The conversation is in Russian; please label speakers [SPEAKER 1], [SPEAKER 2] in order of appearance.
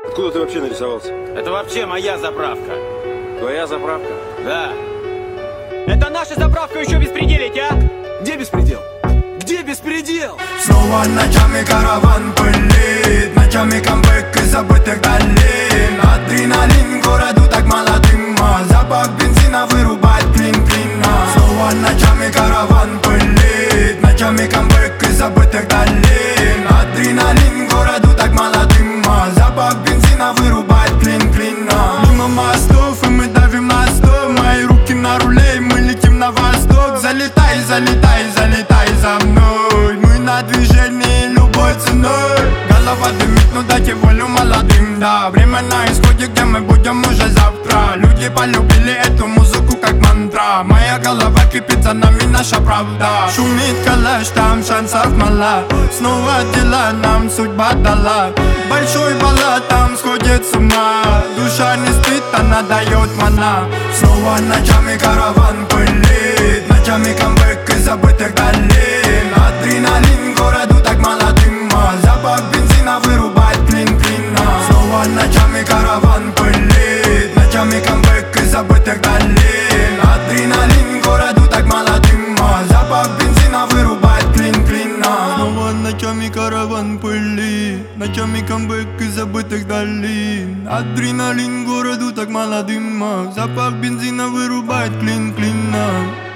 [SPEAKER 1] Откуда ты вообще нарисовался?
[SPEAKER 2] Это вообще моя заправка.
[SPEAKER 1] Твоя заправка?
[SPEAKER 2] Да. Это наша заправка, еще беспределить, а?
[SPEAKER 1] Где беспредел? Где беспредел?
[SPEAKER 3] Снова ночами караван пылит, ночами камбэк из забытых долин. Адреналин городу так мало дыма, запах бензина вырубает клин-клина. Снова ночами караван пылит, ночами камбэк из забытых долин. Адреналин городу так мало дыма, запах бензина вырубает клин-клина. Мимо мостов и мы давим на стоп, мои руки на руле и мы летим на восток. Залетай, залетай, залетай за мной, мы на движении любой ценой. Голова дымит, ну дайте волю молодым, да. Время на исходе, где мы будем уже завтра. Люди полюбили эту музыку как мантра. Моя голова кипит, за нами наша правда. Шумит калаш, там шансов мало. Снова дела нам судьба дала. Большой баллад там сходит с ума. Душа не спит, она дает мана. Снова ночами караван пылит, ночами камбэк из забытых долин. Адреналин городу так мало дыма, запах бензина вырубает клин-клина. Снова ночами караван пылит, ночами камбэк из забытых долин. Адреналин городу так мало дыма, запах бензина вырубает клин-клина. Снова ночами караван пылит, ночами камбэк из забытых долин. Адреналин городу так мало дыма, запах бензина вырубает клин-клина.